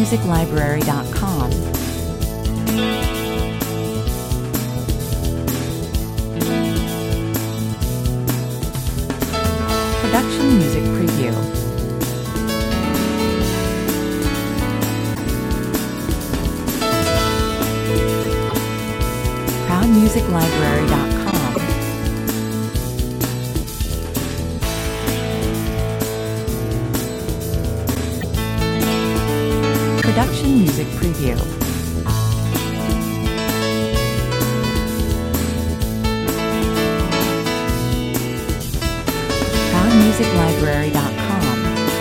ProudMusicLibrary.com. Production Music Preview. ProudMusicLibrary.com. Production Music Preview. ProudMusicLibrary.com.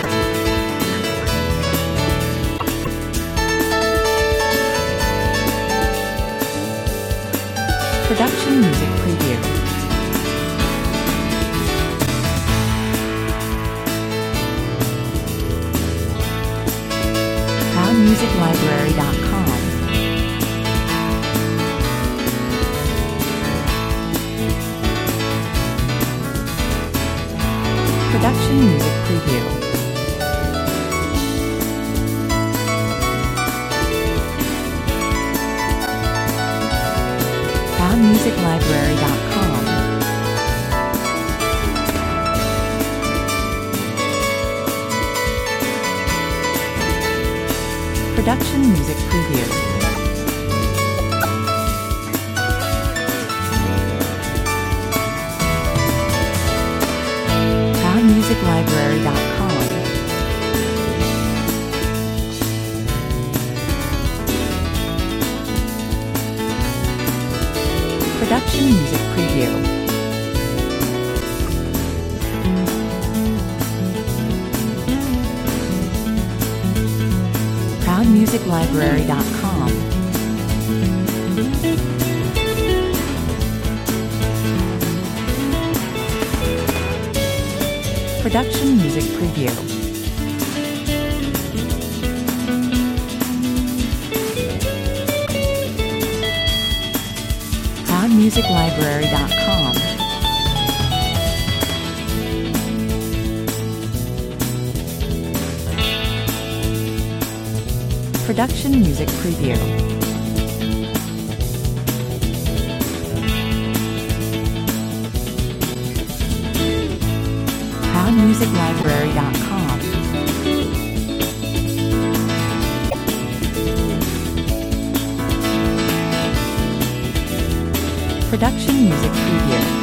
Production Music Preview. ProudMusicLibrary.com. Production Music Preview. ProudMusicLibrary.com. Production Music Preview. ProudMusicLibrary.com. Production Music Preview. ProudMusicLibrary.com. Production Music Preview. ProudMusicLibrary.com. Production Music Preview. ProudMusicLibrary.com. Production Music Preview.